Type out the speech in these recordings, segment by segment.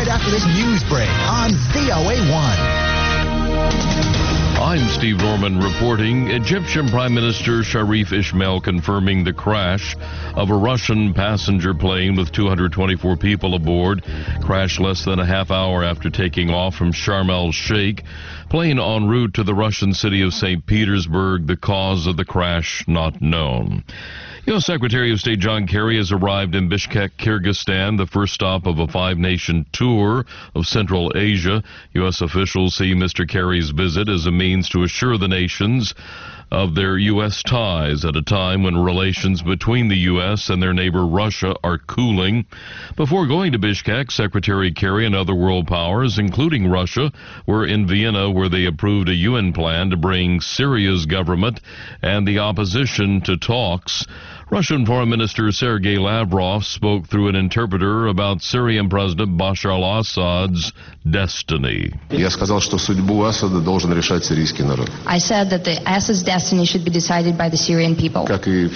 right after this news break on VOA1. I'm Steve Norman reporting. Egyptian Prime Minister Sharif Ismail confirming the crash of a Russian passenger plane with 224 people aboard. Crashed less than a half hour after taking off from Sharm el-Sheikh. Plane en route to the Russian city of St. Petersburg. The cause of the crash not known. U.S. Secretary of State John Kerry has arrived in Bishkek, Kyrgyzstan, the first stop of a five-nation tour of Central Asia. U.S. officials see Mr. Kerry's visit as a means to assure the nations of their U.S. ties at a time when relations between the U.S. and their neighbor Russia are cooling. Before going to Bishkek, Secretary Kerry and other world powers, including Russia, were in Vienna, where they approved a UN plan to bring Syria's government and the opposition to talks. Russian Foreign Minister Sergei Lavrov spoke through an interpreter about Syrian President Bashar al-Assad's destiny. I said that the Assad's destiny should be decided by the Syrian people.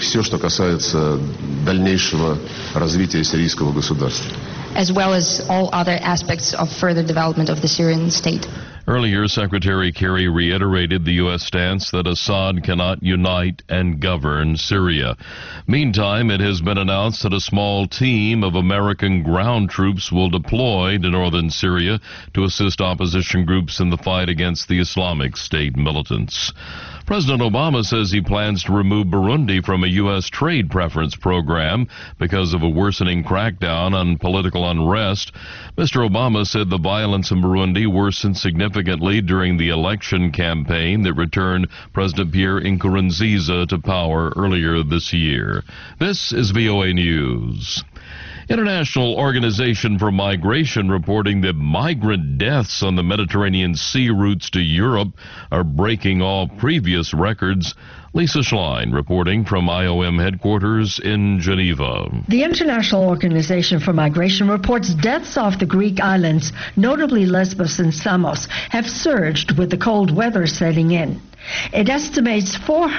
As well as all other aspects of further development of the Syrian state. Earlier, Secretary Kerry reiterated the U.S. stance that Assad cannot unite and govern Syria. Meantime, it has been announced that a small team of American ground troops will deploy to northern Syria to assist opposition groups in the fight against the Islamic State militants. President Obama says he plans to remove Burundi from a U.S. trade preference program because of a worsening crackdown on political unrest. Mr. Obama said the violence in Burundi worsened significantly during the election campaign that returned President Pierre Nkurunziza to power earlier this year. This is VOA News. International Organization for Migration reporting that migrant deaths on the Mediterranean Sea routes to Europe are breaking all previous records. Lisa Schlein reporting from IOM headquarters in Geneva. The International Organization for Migration reports deaths off the Greek islands, notably Lesbos and Samos, have surged with the cold weather setting in. It estimates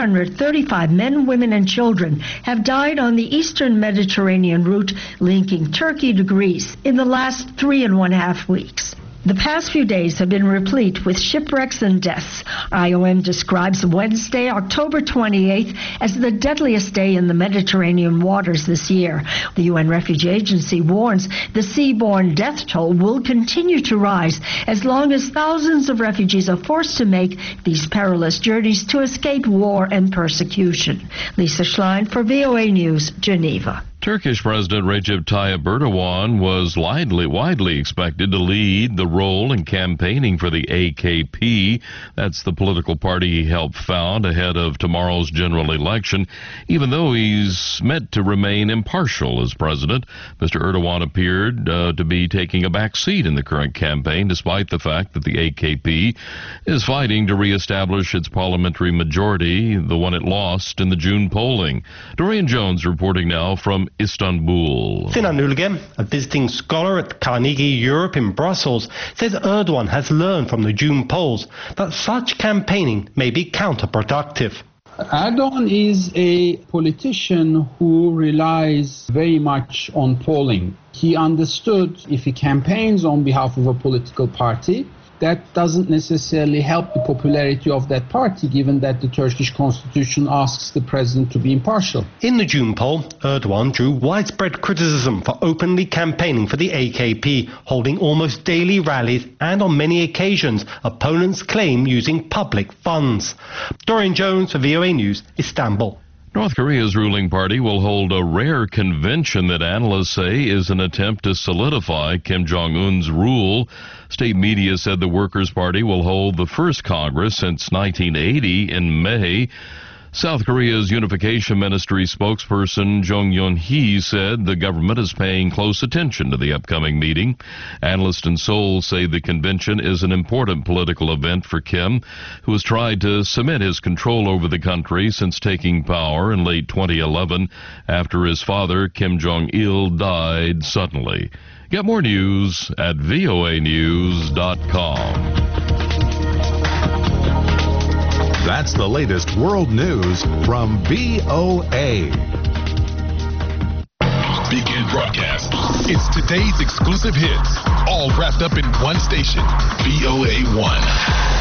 435 men, women, and children have died on the eastern Mediterranean route linking Turkey to Greece in the last 3.5 weeks. The past few days have been replete with shipwrecks and deaths. IOM describes Wednesday, October 28th, as the deadliest day in the Mediterranean waters this year. The UN Refugee Agency warns the seaborne death toll will continue to rise as long as thousands of refugees are forced to make these perilous journeys to escape war and persecution. Lisa Schlein for VOA News, Geneva. Turkish President Recep Tayyip Erdogan was widely expected to lead the role in campaigning for the AKP. That's the political party he helped found ahead of tomorrow's general election. Even though he's meant to remain impartial as president, Mr. Erdogan appeared to be taking a back seat in the current campaign, despite the fact that the AKP is fighting to reestablish its parliamentary majority, the one it lost in the June polling. Dorian Jones reporting now from Istanbul. Sinan Ülge, a visiting scholar at Carnegie Europe in Brussels, says Erdogan has learned from the June polls that such campaigning may be counterproductive. Erdogan is a politician who relies very much on polling. He understood if he campaigns on behalf of a political party, that doesn't necessarily help the popularity of that party, given that the Turkish constitution asks the president to be impartial. In the June poll, Erdogan drew widespread criticism for openly campaigning for the AKP, holding almost daily rallies and on many occasions opponents claim using public funds. Dorian Jones for VOA News, Istanbul. North Korea's ruling party will hold a rare convention that analysts say is an attempt to solidify Kim Jong-un's rule. State media said the Workers' Party will hold the first Congress since 1980 in May. South Korea's Unification Ministry spokesperson Jong Yeon-hee said the government is paying close attention to the upcoming meeting. Analysts in Seoul say the convention is an important political event for Kim, who has tried to cement his control over the country since taking power in late 2011 after his father, Kim Jong-il, died suddenly. Get more news at voanews.com. That's the latest world news from VOA. Begin broadcast. It's today's exclusive hits. all wrapped up in one station, VOA1.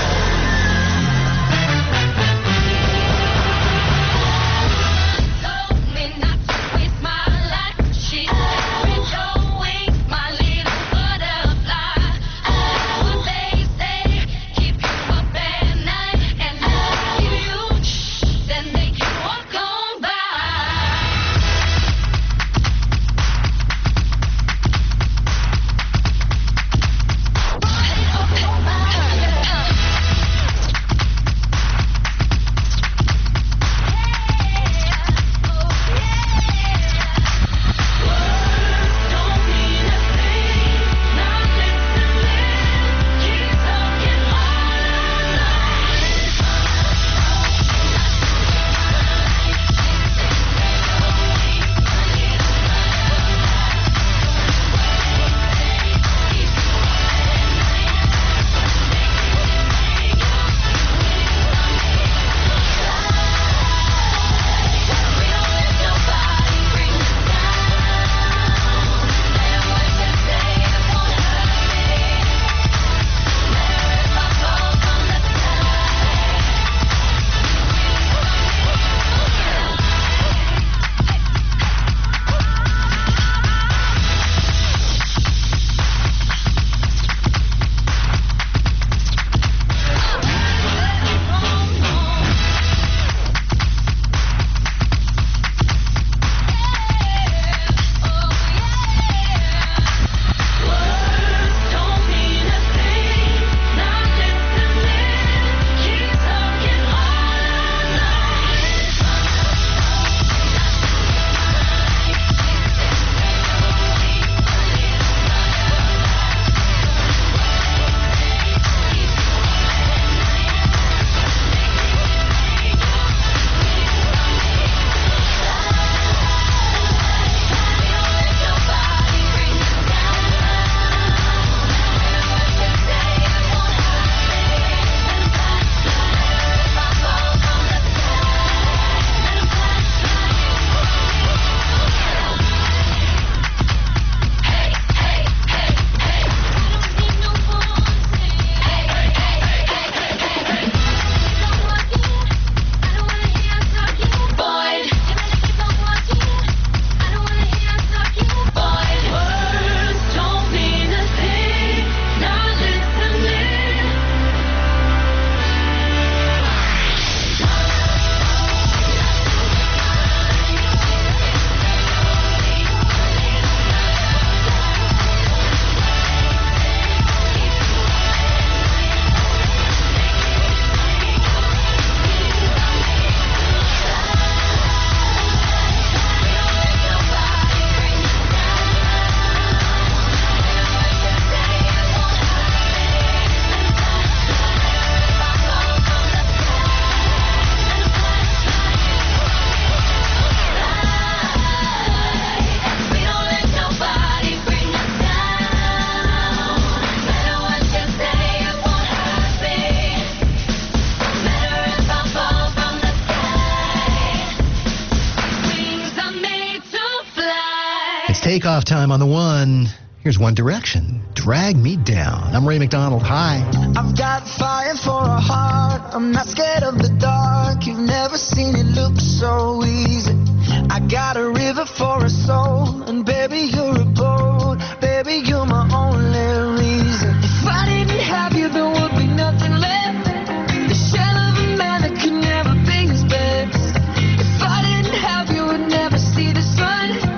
Takeoff time on the one. Here's One Direction. Drag Me Down. I'm Ray McDonald. Hi. I've got fire for a heart. I'm not scared of the dark. You've never seen it look so easy. I got a river for a soul. And baby, you're a boat. Baby, you're my only reason. If I didn't have you, there would be nothing left. The shell of a man that could never be his best. If I didn't have you, would never see the sun.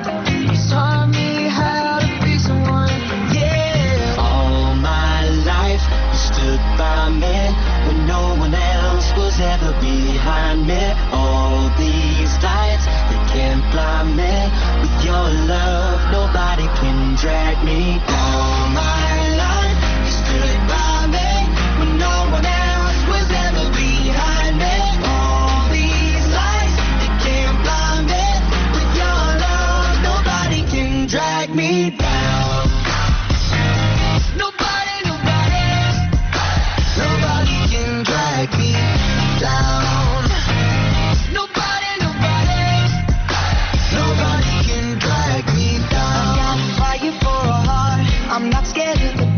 Taught me how to be someone, yeah. All my life, you stood by me when no one else was ever behind me. All these lights, they can't blind me. With your love, nobody can drag me. All my life, you stood by me when no one else was ever behind me. All these lights, they can't blind me. With your love, nobody can drag me down. Nobody can drag me down. Nobody can drag me down. I got fire for a heart. I'm not scared of the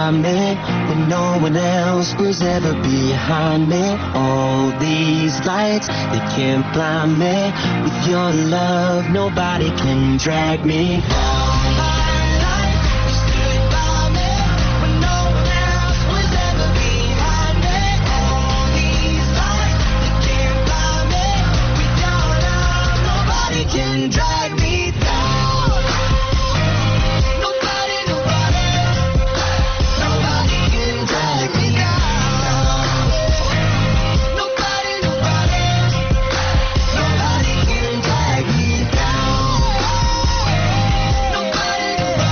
by me when no one else was ever behind me. All these lights, they can't blind me. With your love, nobody can drag me down. Can drag me down. Nobody can drag me down. Nobody can drag me down. Nobody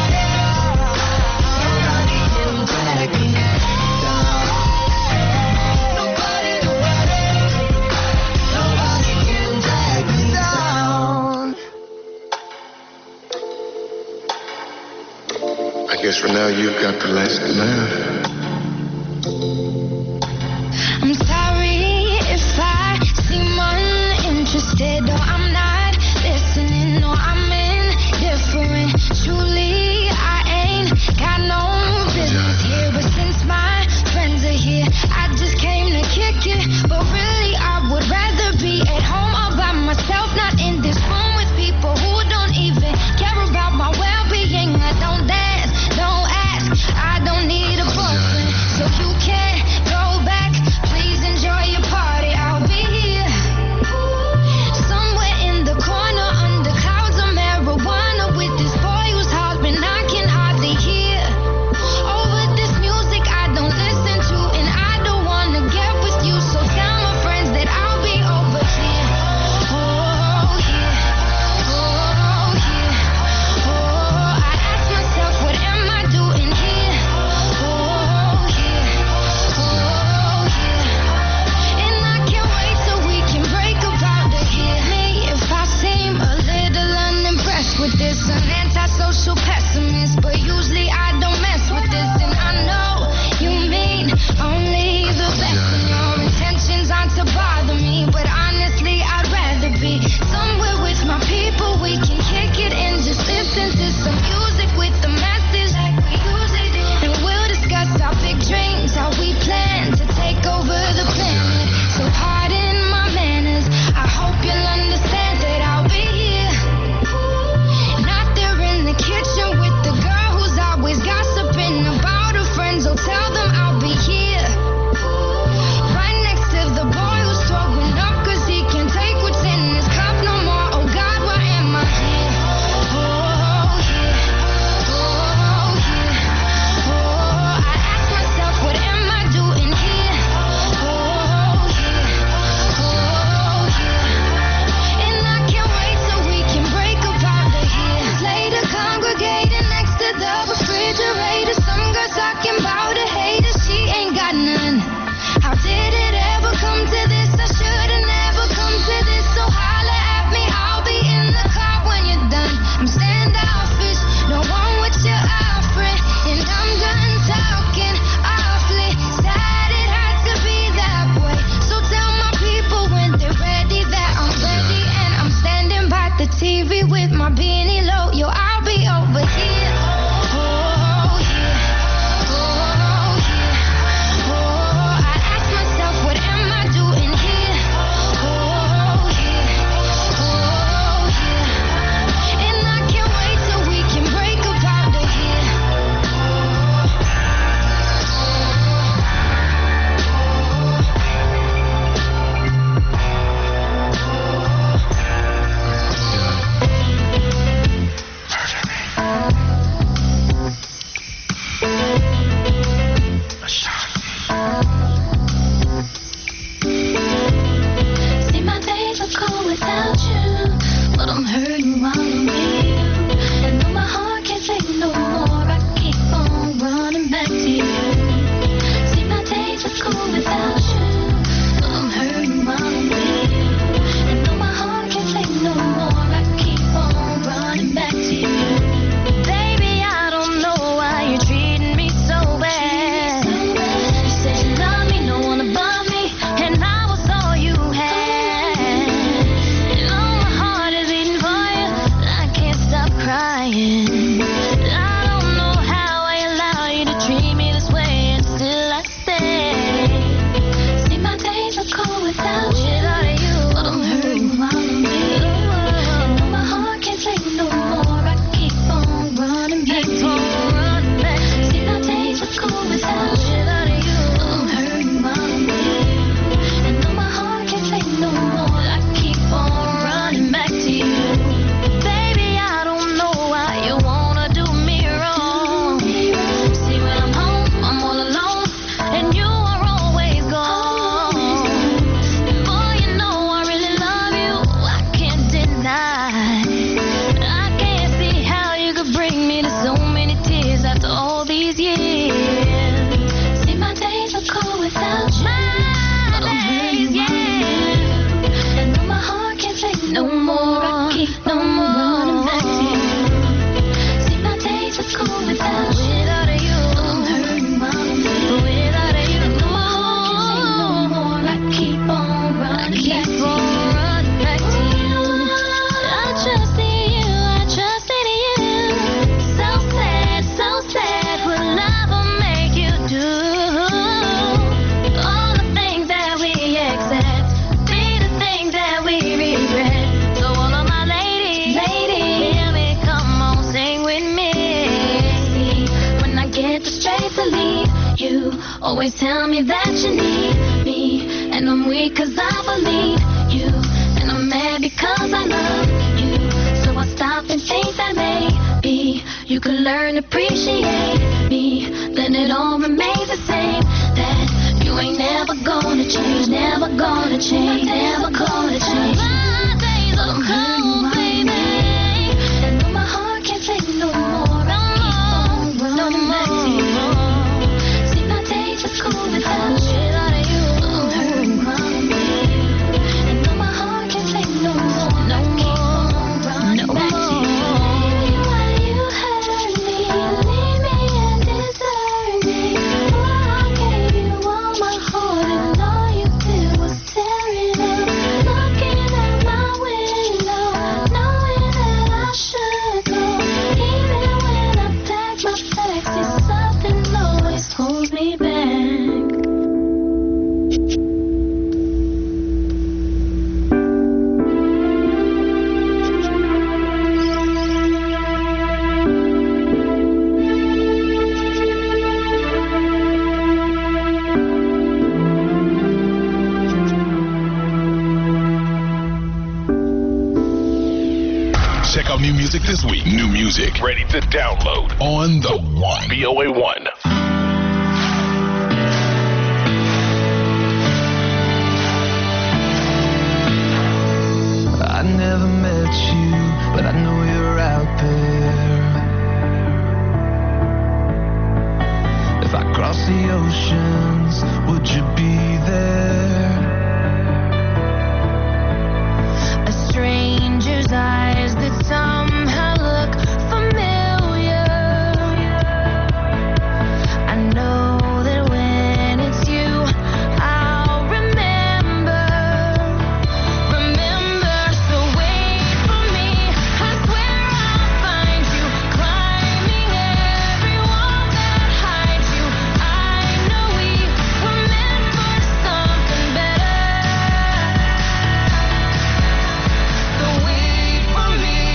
can drag me down. Nobody can drag me down. I guess for now you've got the last laugh. I'm sorry if I seem uninterested or I'm not listening or I'm indifferent. Truly, I ain't got no business here, but since my friends are here, I just came to kick it. But really, I would rather be at home all by myself, not in this room with people who don't even care about my well-being. I don't dance, don't ask, I don't need a boy. You always tell me that you need me, and I'm weak cause I believe you, and I'm mad because I love you. So I stop and think that maybe you could learn to appreciate me. Then it all remains the same, that you ain't never gonna change, never gonna change, never gonna change. My days are cold, baby, and though my heart can't take no more, I keep on running back to you. See, my days are cold without you. I'm hurting, mommy, and though my heart can't take no more, I keep on running back to you. Why you hurt me, leave me and desert me? I gave you all my heart and all you did was tear it up. Looking out my window, knowing that I should go. Even when I pack my bags, it's something always holds me back. Check out new music this week. New music ready to download on the One. BOA One. I never met you, but I know you're out there. If I cross the oceans, would you be there? A stranger's eyes that somehow look familiar. I know that when it's you, I'll remember. So wait for me. I swear I'll find you, climbing every wall that hides you. I know we were meant for something better. So wait for me.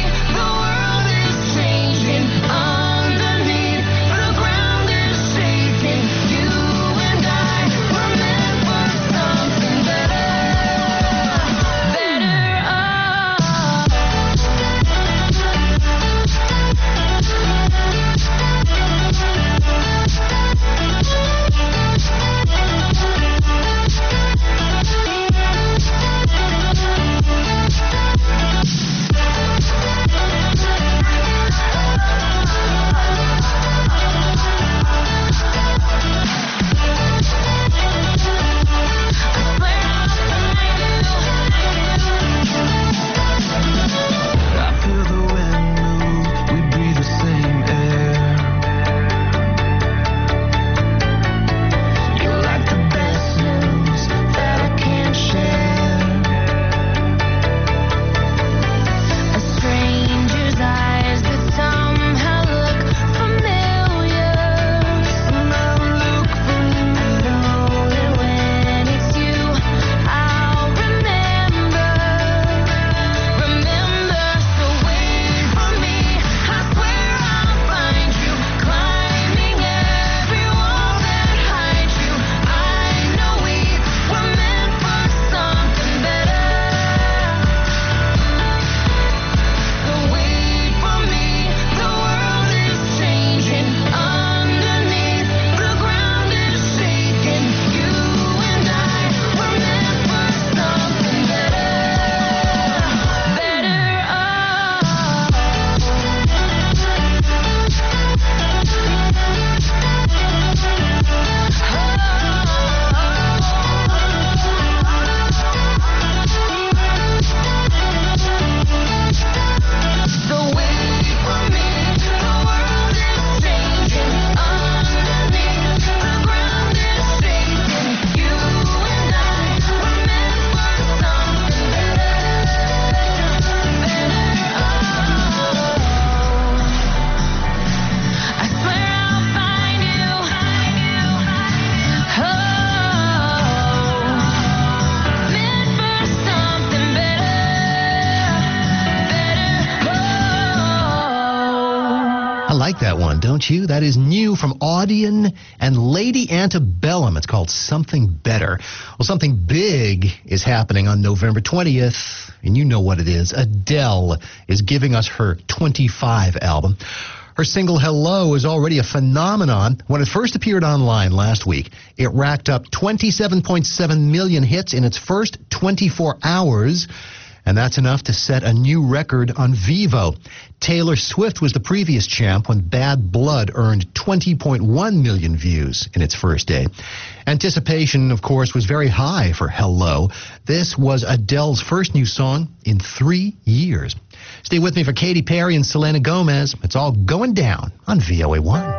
that one, don't you? That is new from Audion and Lady Antebellum. It's called Something Better. Well, something big is happening on November 20th, and you know what it is. Adele is giving us her 25 album. Her single Hello is already a phenomenon. When it first appeared online last week, it racked up 27.7 million hits in its first 24 hours. And that's enough to set a new record on Vivo. Taylor Swift was the previous champ when Bad Blood earned 20.1 million views in its first day. Anticipation, of course, was very high for Hello. This was Adele's first new song in 3 years. Stay with me for Katy Perry and Selena Gomez. It's all going down on VOA1.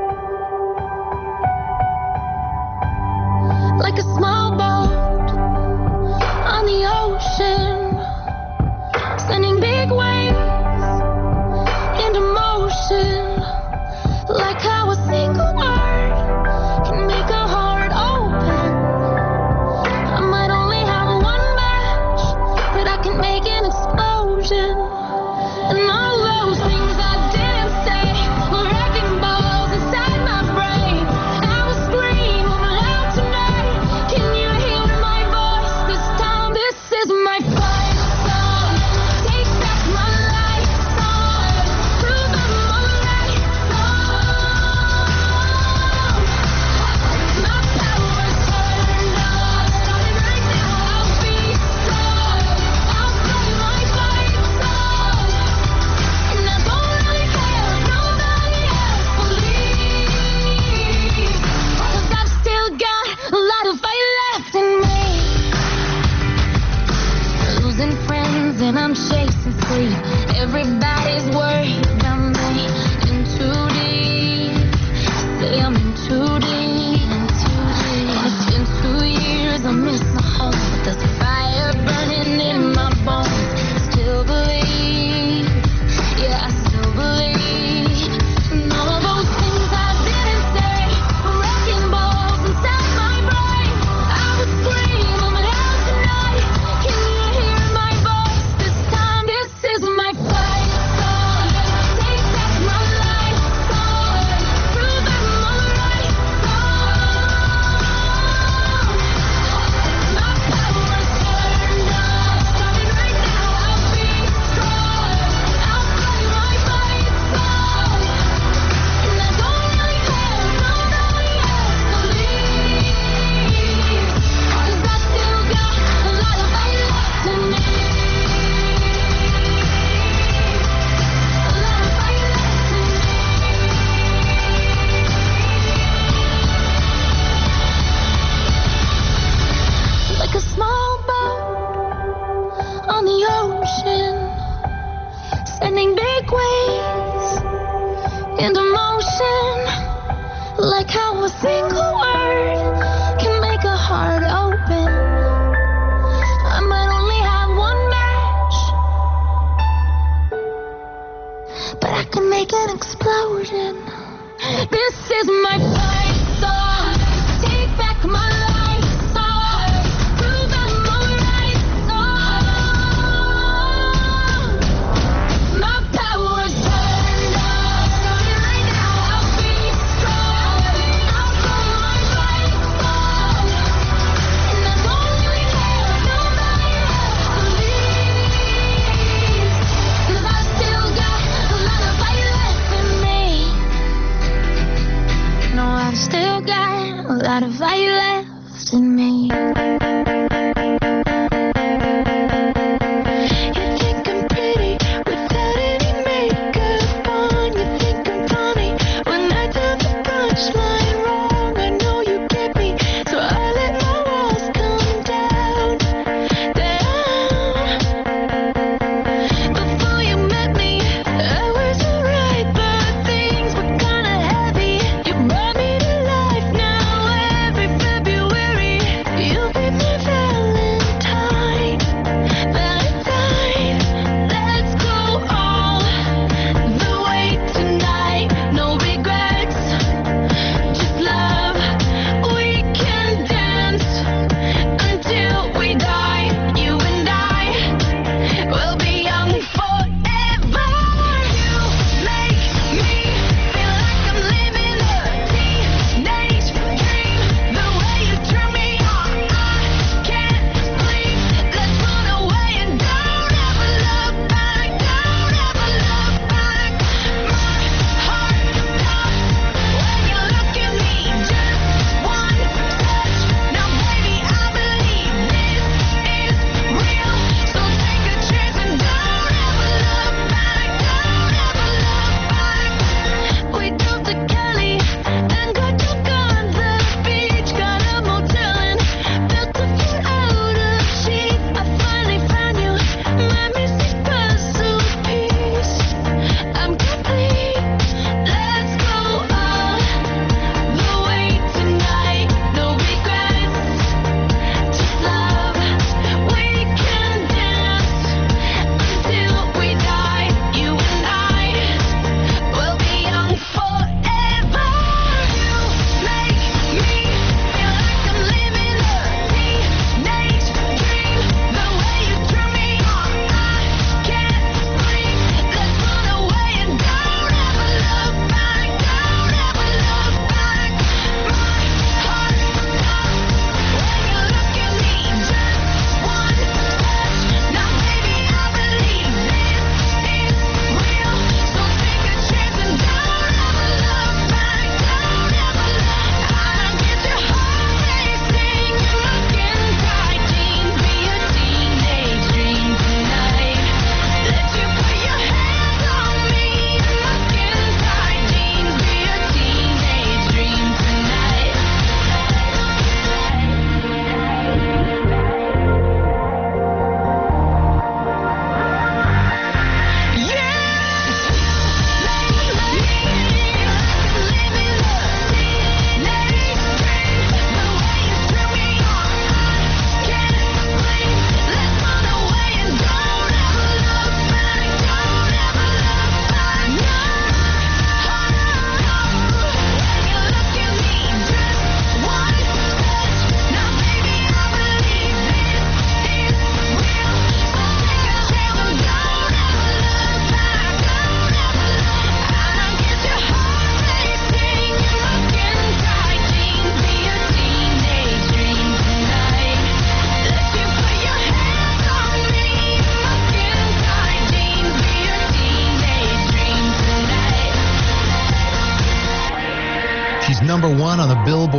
Like a small boat on the ocean, sending big waves into motion, like how a single word can make a heart open. I might only have one match, but I can make an explosion. And all those things I didn't say were wrecking balls inside my brain. I will scream loud tonight. Can you hear my voice this time? This is my fight song. Take back my life song. Prove I'm alright song. My power's turned on. Starting right now, I'll be strong. I'll play my fight song. And I don't really care if nobody else believes, 'cause I've still got a lot of fight left in me. Losing friends and I'm chasing sleep. Everybody's worried about me. In too deep. Say I'm in too deep. It's been 2 years, I miss my home, but there's a fire burning in my bones. I still believe, yeah, I still believe. And all those things I didn't say were wrecking balls inside my brain. I would scream them out tonight. Can you hear my voice this time? This is my fight song. Take back my life song. Prove I'm alright song. My power's turned on. Starting right now, I'll be strong. I'll play my fight song. And I don't really care if nobody else believes, 'cause I still got a lot of fight left in me. A lot of fight left in me. Like a small boat on the ocean, sending big waves into motion, like how a single word can make a heart open. I might only have one match, but I can make an explosion. This is my fight song. Take back my life song. Prove I'm alright song. My power's turned on. Starting right now, I'll be strong. I'll play my fight song. And I don't really care if nobody else believes, 'cause I still got a lot of fight left in me. No, I've still got a lot of fight left in me. You think I'm pretty without any makeup on. You think I'm funny when I tell the punchline wrong. I know you get me, so I let my walls come down, down. Before you met me, I was alright, but things were kinda heavy. You brought me to life. Now every February, you'll be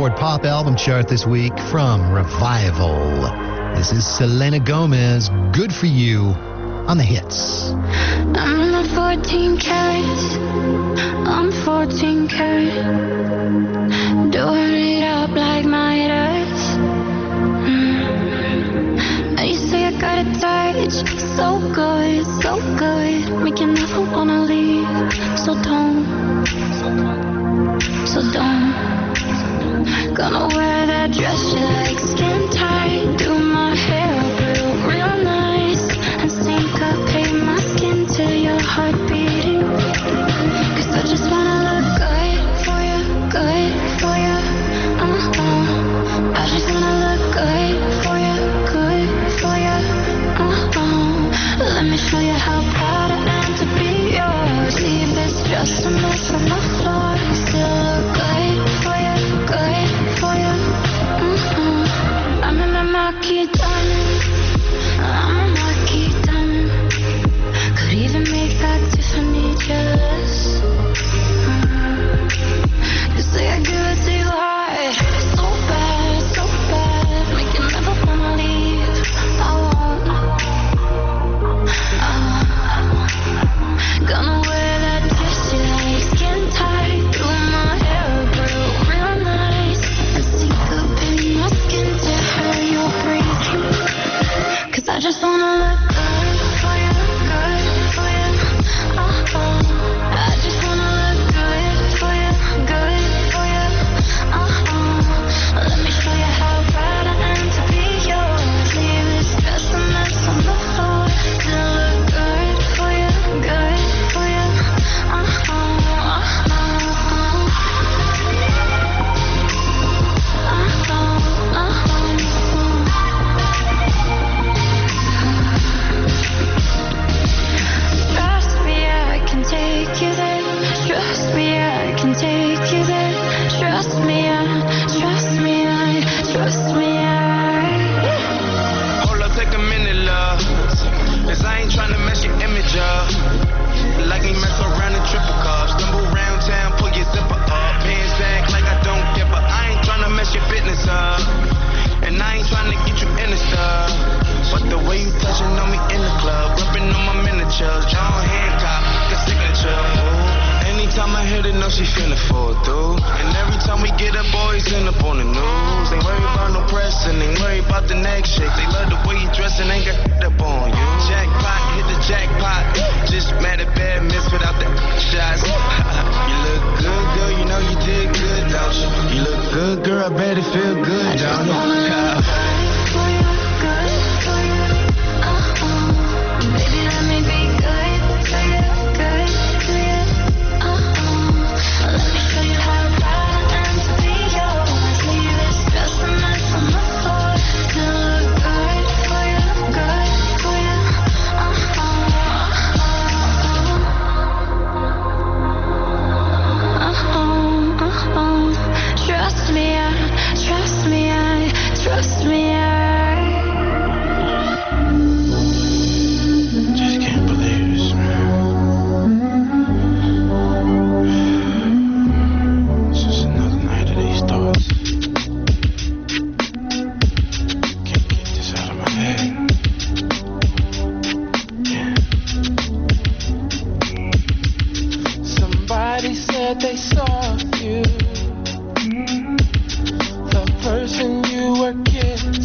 Billboard Pop Album Chart this week from Revival. This is Selena Gomez, Good For You, on the hits. I'm a 14 carats. I'm 14 karat. Doing it up like Midas. You say I got a touch, so good, so good. Make you never wanna leave. So don't. Gonna wear that dress you like, skin tight. Do my hair real nice. And syncopate my skin till your heart beating. Cause I just wanna look good for you, good for you. I just wanna look good for you, good for you. Let me show you how proud I am to be yours. Leave this just a mess on the floor. Still look good for you, good for you. I'm in my marquee diamond. I'm a marquee diamond. Could even make that Tiffany jealous. You say I give it to you hard, so bad, make you never wanna leave. I won't. Gonna wear that dress you like, skin tight. Do my hair real nice. And syncopate my skin to her you're breathing. Cause I just wanna look good for you, good for you. I just wanna look good for you, good for you. Let me show you how proud I am to be yours. Leave this dress a mess on the floor. Still look good for you, good for you. Trust me, I can take you there. Trust me, I can take you there. Trust me, Hold up, take a minute, love. Cause I ain't tryna mess your image up. Like me mess around in triple cups. Stumble around town, pull your zipper up. Pants back like I don't give a. I ain't tryna mess your fitness up. And I ain't tryna get you in the stuff. But the way you touching on me in the club, rubbing on my miniatures, John Hancock, like a signature. Ooh. Anytime I hit it, know she finna fall through. And every time we get up, boys end up on the news. Ain't worried about no press and ain't worried about the next shit. They love the way you dress and ain't got up on you. Jackpot, hit the jackpot. Just mad at bad miss without the shots. You look good, girl, you know you did good, don't you? You look good, girl, I bet it feel good, don't you? Baby, let me be good for you, good for you. Let me show you how proud I am to be yours. Leave this dress a mess on the floor. Still look good for you, good for you. Trust me, I. Just can't believe this, man. It's just another night of these thoughts. Can't get this out of my head. Somebody said they saw you. The person you were kidding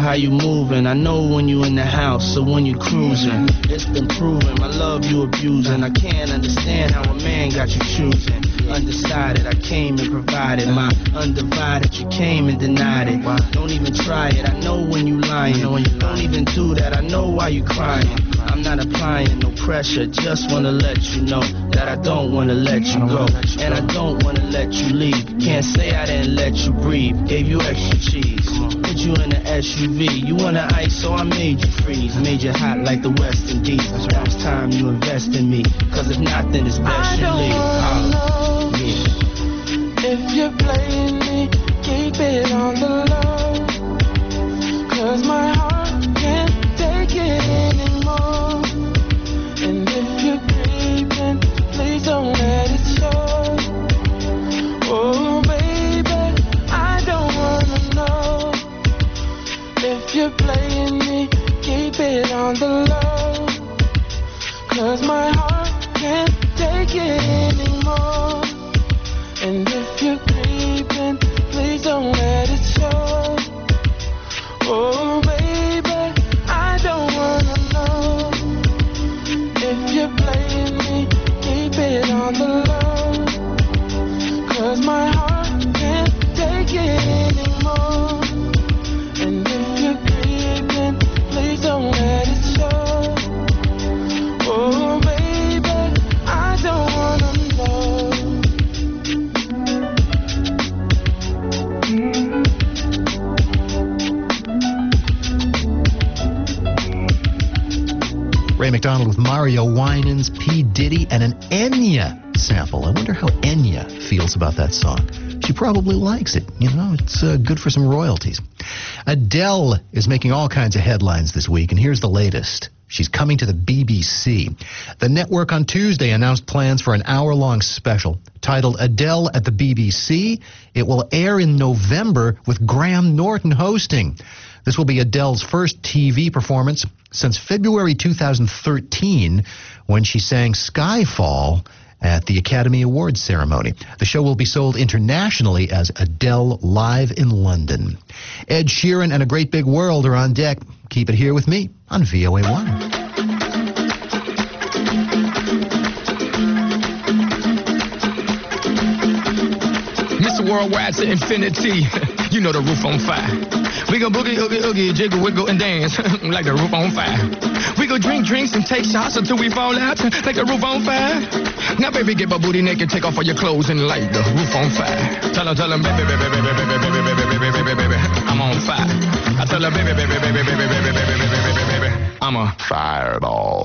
how you moving. I know when you in the house or when you cruising. It's been proven, my love you abusing. I can't understand how a man got you choosing. Undecided, I came and provided my undivided. You came and denied it. Don't even try it. I know when you lying. Don't even do that. I know why you crying. I'm not applying no pressure. Just wanna let you know that I don't wanna let you go, and I don't wanna let you leave. Can't say I didn't let you breathe. Gave you extra cheese. Put you in an SUV. You wanna ice, so I made you freeze. Made you hot like the West Indies. Now it's time you invest in me. Cause if not, then it's best you leave. If you're playing me, keep it on the low. Cause my heart can't take it anymore. And if you're creeping, please don't let it show. Oh baby, I don't wanna know. If you're playing me, keep it on the low. Cause my heart can't take it anymore. And if you're creeping, please don't let it show. Oh baby, I don't wanna know. If you're playing me, keep it on the low. Cause my heart can't take it anymore. And if you're creeping, please don't let it show. Oh baby, I don't wanna know. Ray McDonald with Mario Winans, P. Diddy, and an Enya sample. I wonder how Enya feels about that song. She probably likes it. You know, it's good for some royalties. Adele is making all kinds of headlines this week, and here's the latest. She's coming to the BBC. The network on Tuesday announced plans for an hour-long special titled Adele at the BBC. It will air in November with Graham Norton hosting. This will be Adele's first TV performance since February 2013, when she sang Skyfall at the Academy Awards ceremony. The show will be sold internationally as Adele Live in London. Ed Sheeran and A Great Big World are on deck. Keep it here with me on VOA1. Mr. Worldwide to infinity. You know the roof on fire. We go boogie, oogie, oogie, jiggle, wiggle, and dance like the roof on fire. We go drink drinks and take shots until we fall out like the roof on fire. Now, baby, get my booty naked, take off all your clothes and light the roof on fire. Tell her, baby, baby, baby, baby, baby, baby, baby, baby, baby, baby, I'm on fire. I tell her, baby, baby, baby, baby, baby, baby, baby, baby, baby, I'm a fireball.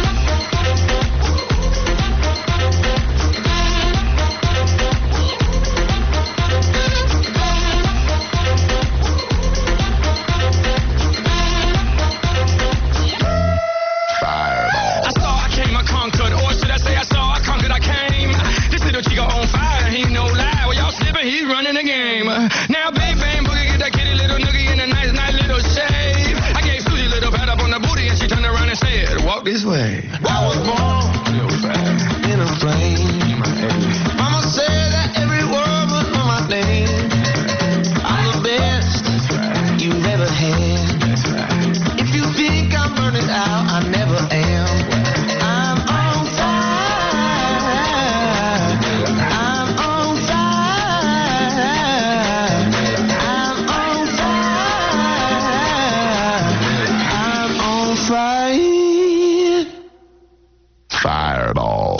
He's running the game. Now big bang boogie, get that kitty little noogie in a nice, nice little shave. I gave Susie a little pat up on the booty and she turned around and said, walk this way. I was born in a flame. Mama said that every word was on my name. I'm the best you've ever had. If you think I'm burning out, I never am. I'm on fire. Fireball.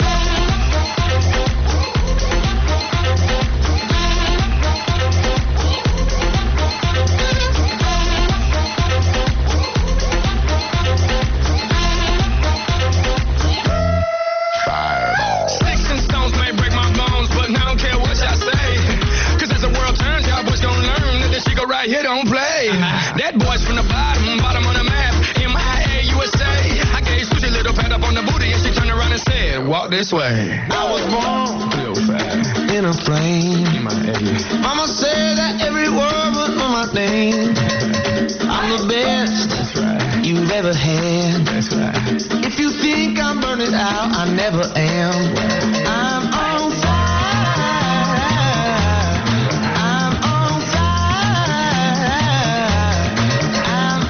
Sticks and stones may break my bones, but I don't care what y'all say. Cause as the world turns, y'all boys gon' learn that this shit go right here don't play. That boy's from the bottom of the map, MIA, USA. I gave Susie a little pat up on the booty and she turned around and said, walk this way. I was born in a flame. Mama said that every word was on my name. I'm the best you've ever had. If you think I'm burning out, I never am. I'm on fire. I'm on fire. I'm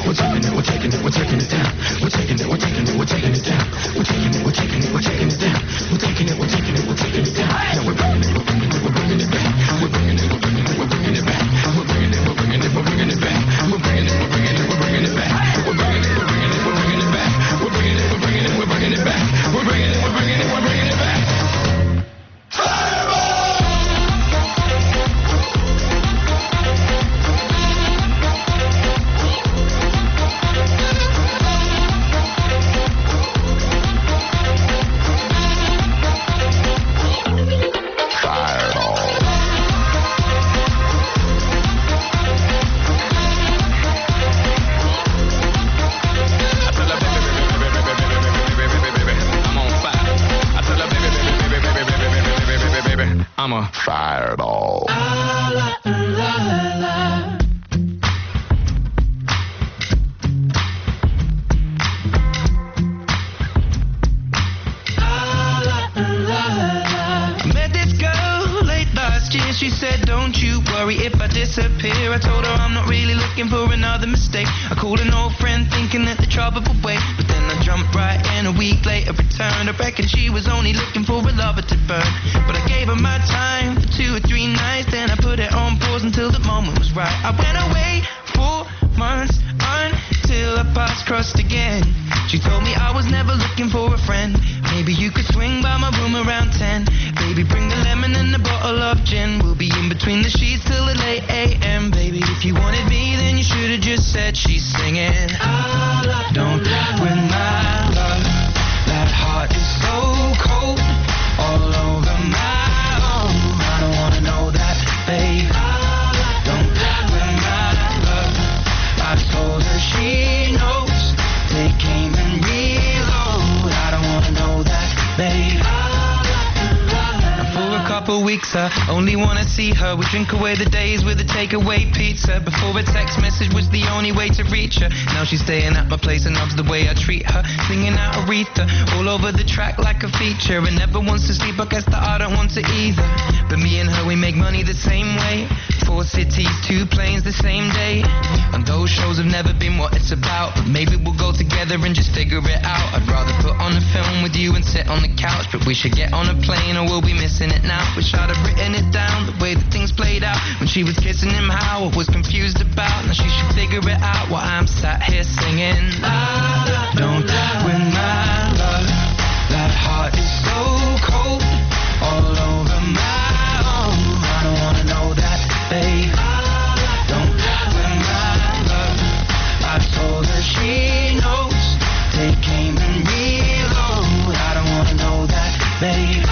we're taking it, we're taking it, we're taking it down. We're taking it, we're taking it, we're taking it down. We're taking it, we're taking it, we're taking it down. We're taking it, we're taking it, we're taking it down. Now we're bringing it, we're bringing it, we're bringing it back. We're bringing it, we're bringing it, we're bringing it back. We're bringing it, we're bringing it, we're bringing it back. We're bringing it, we're bringing it, we're bringing it back. We're bringing it, we're bringing it, we're bringing it back. We're bringing it, we're bringing it, we're bringing it back. We're bringing it, we're bringing it, we're bringing it back. I'm a fireball. She said, don't you worry if I disappear. I told her I'm not really looking for another mistake. I called an old friend thinking that the trouble would wait, but then I jumped right in. A week later returned. I reckon she was only looking for a lover to burn, but I gave her my time for 2 or 3 nights. Then I put it on pause until the moment was right. I went away 4 months until our paths crossed again. She told me I was never looking for a friend. Maybe you could swing by my room around 10. Baby, bring the lemon and a bottle of gin. We'll be in between the sheets till the late a.m. Baby, if you wanted me, then you should have just said she's singing. Don't win my love. That heart is so cold, all over my own. I don't wanna know that, babe. Don't win my love. I told her she knows. Take aim and reload. I don't wanna know that, babe. Couple weeks, I only wanna see her. We drink away the days with a takeaway pizza. Before a text message was the only way to reach her. Now she's staying at my place and loves the way I treat her. Singing out Aretha all over the track like a feature. And never wants to sleep, I guess that I don't want to either. But me and her, we make money the same way. 4 cities, 2 planes the same day. And those shows have never been what it's about. But maybe we'll go together and just figure it out. I'd rather put on a film with you and sit on the couch. But we should get on a plane or we'll be missing it now. Wish I'd have written it down, the way that things played out. When she was kissing him, how I was confused about. Now she should figure it out while I'm sat here singing. Don't win my love. That heart is so cold, all over my own. I don't wanna know that, babe. Don't win my love. I told her she knows. Take aim and reload. I don't wanna know that, babe.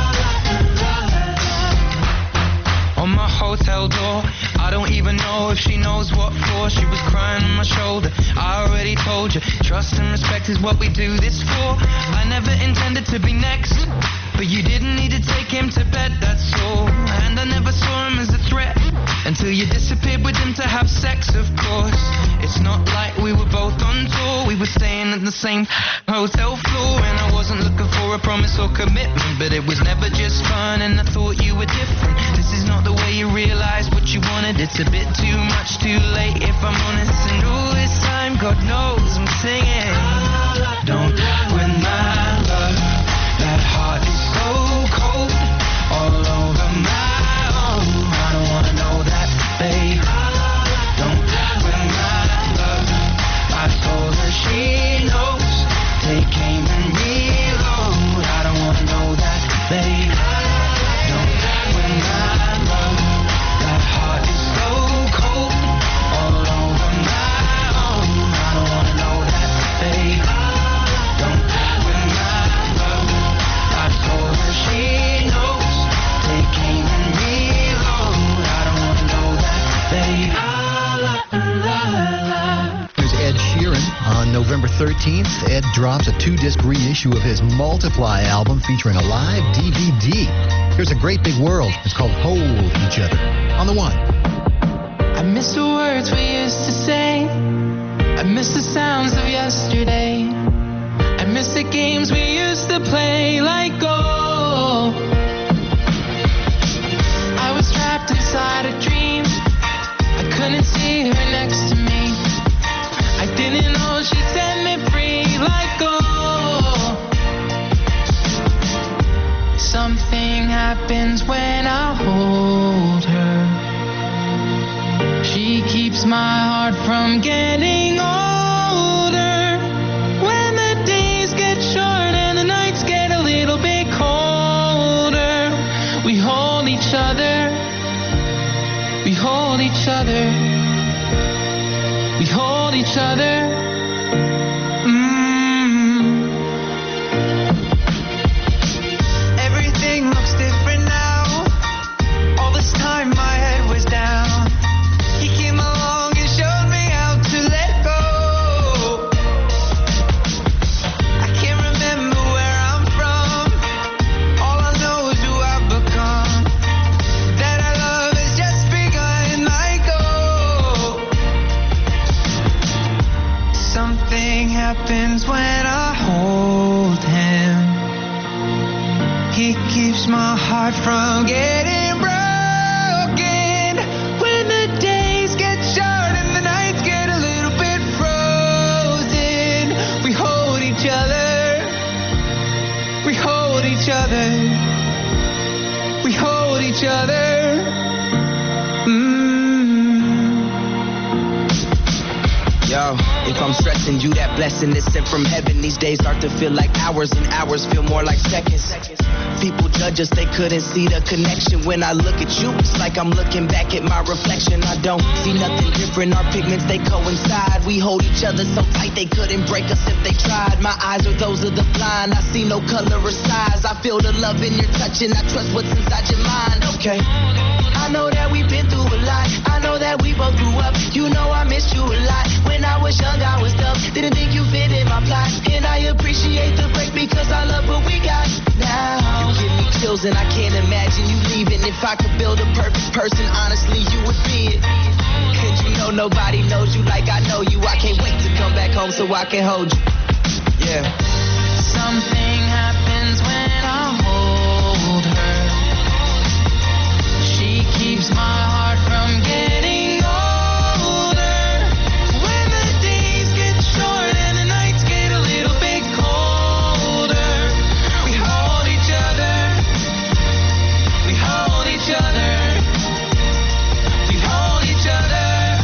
On my hotel door, I don't even know if she knows what for. She was crying on my shoulder. I already told you, trust and respect is what we do this for. I never intended to be next, but you didn't need to take him to bed, that's all. And I never saw him as a threat until you disappeared with him to have sex, of course. It's not like we were both on tour. We were staying at the same hotel floor. And I wasn't looking for a promise or commitment, but it was never just fun and I thought you were different. This is not the way you realize what you wanted. It's a bit too much too late if I'm honest. And all this time, God knows I'm singing. Don't win my love. That heart is so cold, all over my own. I don't wanna know that, babe. Don't win my love. I told her she knows. Take aim and reload. I don't wanna know that, babe. Don't win my love. That heart is so cold, all over my own. I don't wanna know that, babe. Don't win my love. I told her she knows. Take aim and reload. I don't wanna know that, babe. Here's Ed Sheeran. On November 13th, Ed drops a 2-disc reissue of his Multiply album featuring a live DVD. Here's A Great Big World. It's called Hold Each Other. On the One. I miss the words we used to say. I miss the sounds of yesterday. I miss the games we used to play. Like go. I was trapped inside a dream. I couldn't see her next to me. I from getting older. When the days get short and the nights get a little bit colder, we hold each other. We hold each other. We hold each other. Everything looks different now. All this time my head was down. He came along and showed me how to let go. I can't remember where I'm from. All I know is who I've become. That our love has just begun. I go. Something happens when I hold him. He keeps my heart from getting broken. When the days get short and the nights get a little bit frozen, we hold each other. We hold each other. We hold each other. Yo, if I'm stressing you, that blessing is sent from heaven. These days start to feel like hours and hours feel more like seconds. People judge us, they couldn't see the connection. When I look at you, it's like I'm looking back at my reflection. I don't see nothing different, our pigments, they coincide. We hold each other so tight, they couldn't break us if they tried. My eyes are those of the blind, I see no color or size. I feel the love in your touch and I trust what's inside your mind. Okay, I know that we've been through a lot. I know that we both grew up. You know I missed you a lot. When I was young, I was dumb. Didn't think you fit in my plot. And I appreciate the break because I love what we got now. You give me chills and I can't imagine you leaving. If I could build a perfect person, honestly, you would be it. And you know nobody knows you like I know you. I can't wait to come back home so I can hold you. Yeah. Something happens when I hold her. She keeps my heart from getting older. When the days get short and the nights get a little bit colder, we hold each other. We hold each other. We hold each other.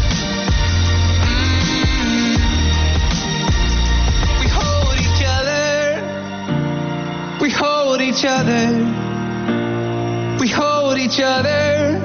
We hold each other. We hold each other. We hold each other.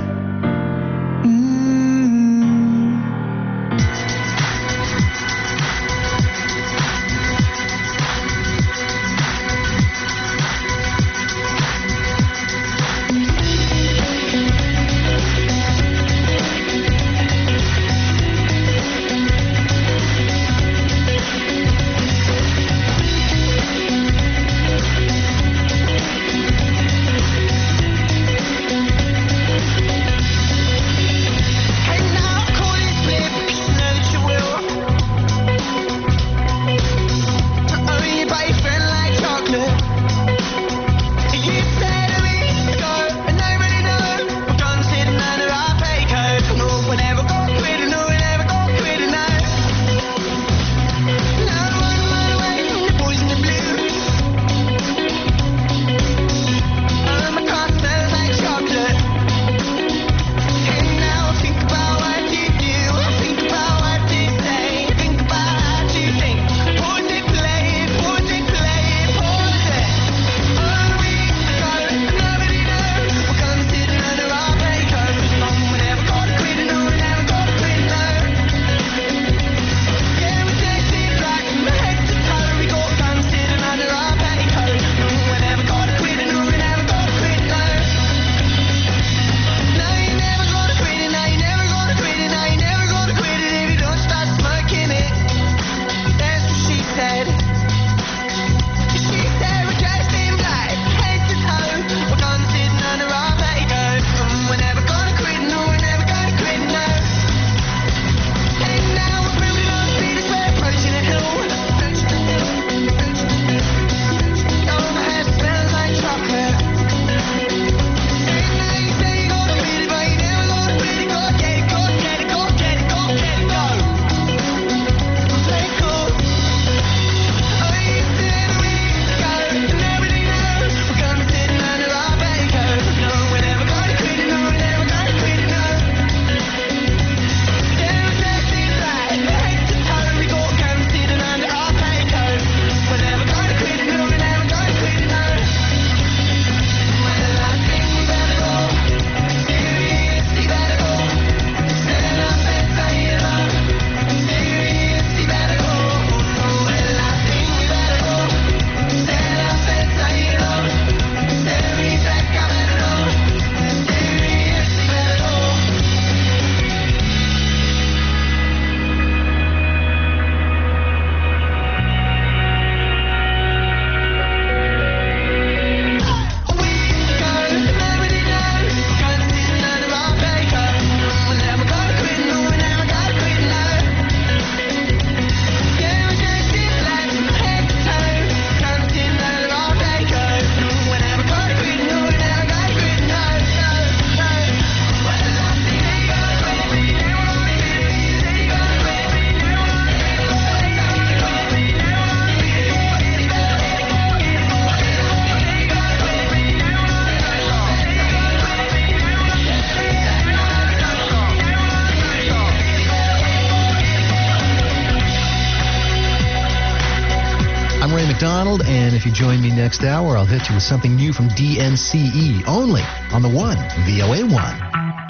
McDonald, and if you join me next hour, I'll hit you with something new from DNCE, only on the One, VOA 1.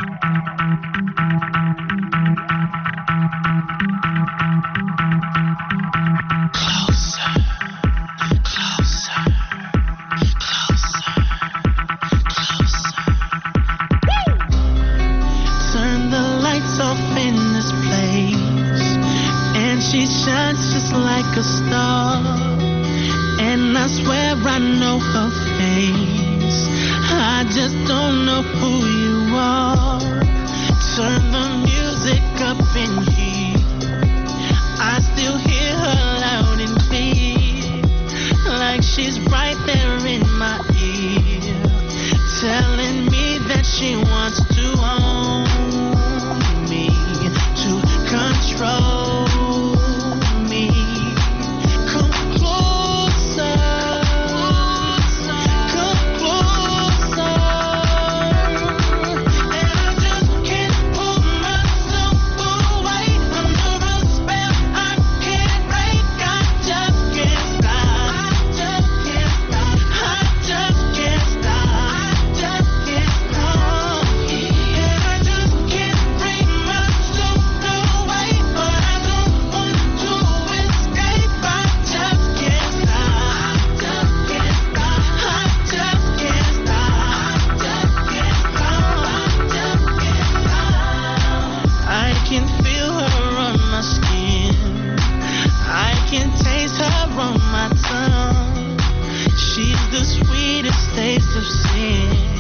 She shines just like a star, and I swear I know her face. I just don't know who you are. Turn the music up in here. I still hear her loud and clear, like she's right there in my ear, telling me that she wants to own me, to control. She's the sweetest taste of sin.